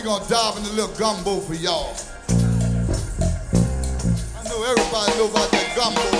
gonna dive in a little gumbo for y'all. I know everybody know about that gumbo.